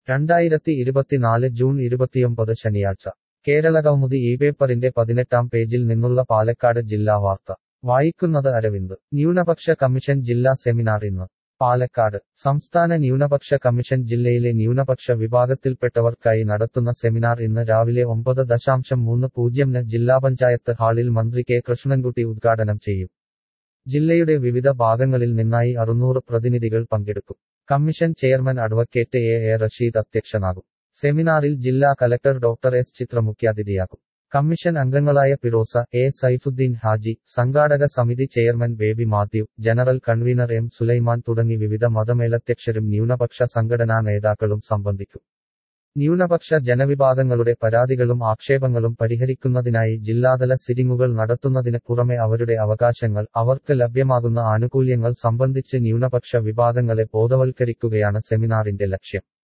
2024 June 29 ശനിയാഴ്ച കേരളകൗമുദി ഈ പേപ്പറിന്റെ 18-ാം പേജിൽ നിന്നുള്ള പാലക്കാട് ജില്ലാ വാർത്ത വായിക്കുന്നത് അരവിന്ദ് ന്യൂനപക്ഷ കമ്മീഷൻ ജില്ലാ സെമിനാർ ഇന്ന് പാലക്കാട് സംസ്ഥാന ന്യൂനപക്ഷ കമ്മീഷൻ ജില്ലയിലെ ന്യൂനപക്ഷ വിഭാഗത്തിൽപ്പെട്ടവർക്കായി നടത്തുന്ന സെമിനാർ ഇന്ന് രാവിലെ 9:30 ജില്ലാ പഞ്ചായത്ത് ഹാളിൽ മന്ത്രി കെ കൃഷ്ണൻകുട്ടി ഉദ്ഘാടനം ചെയ്യും ജില്ലയുടെ വിവിധ ഭാഗങ്ങളിൽ നിന്നായി 600 പ്രതിനിധികൾ പങ്കെടുക്കും commission chairman advocate A Rasheed അധ്യക്ഷനാകും സെമിനാറിൽ ജില്ലാ കലക്ടർ ഡോക്ടർ എസ് ചിത്ര മുഖ്യാതിഥിയാകും കമ്മീഷൻ അംഗങ്ങളായ ഫിറോസ എ സൈഫുദ്ദീൻ ഹാജി സംഘാടക സമിതി chairman Baby Mathew general convener M Sulaiman തുടങ്ങി വിവിധ മതമേലധ്യക്ഷരും ന്യൂനപക്ഷ സംഘടനാ നേതാക്കളും സംബന്ധിക്കും ന്യൂനപക്ഷ ജനവിഭാഗങ്ങളുടെ പരാതികളും ആക്ഷേപങ്ങളും പരിഹരിക്കുന്നതിനായി ജില്ലാതല സിറ്റിംഗുകൾ നടത്തുന്നതിന് പുറമെ അവരുടെ അവകാശങ്ങൾ അവർക്ക് ലഭ്യമാകുന്ന ആനുകൂല്യങ്ങൾ സംബന്ധിച്ച് ന്യൂനപക്ഷ വിഭാഗങ്ങളെ ബോധവൽക്കരിക്കുകയാണ് സെമിനാറിന്റെ ലക്ഷ്യം